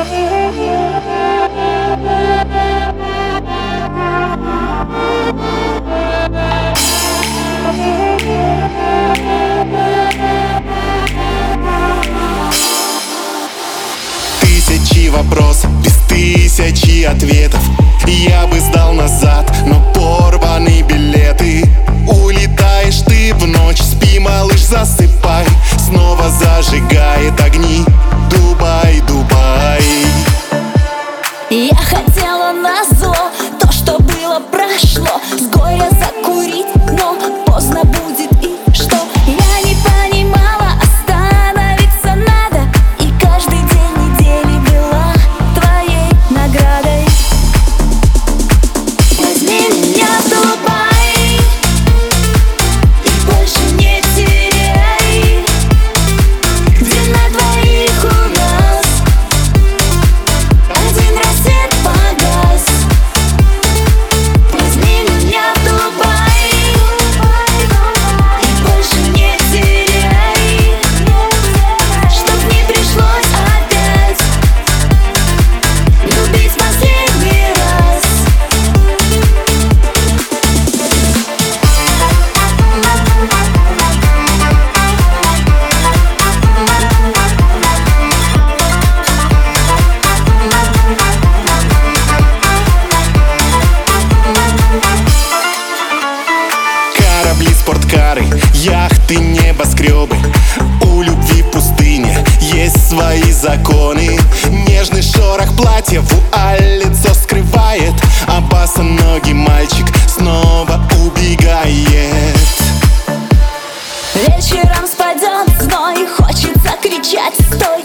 Тысячи вопросов, без тысячи ответов. Я бы сдал назад, но порваны билеты. Улетаешь ты в ночь, спи, малыш, засыпай. Снова зажигает огни Дубай, Дубай. Я хотела назло, то, что было, прошло. С горя закурить, но поздно будет, и что? Я не понимала, остановиться надо. И каждый день недели была твоей наградой. Возьми меня в Дубай и больше не теряй, где на двоих у нас один рассвет погас. Возьми меня в Дубай и больше не теряй, чтоб не пришлось опять любить в последний раз. Корабли, спорткары, яхты, небоскребы. У любви пустыня, есть свои законы. Нежный шорох платья, вуаль лицо скрывает, а босоногий мальчик снова убегает. Вечером спадет зной, хочется кричать: стой!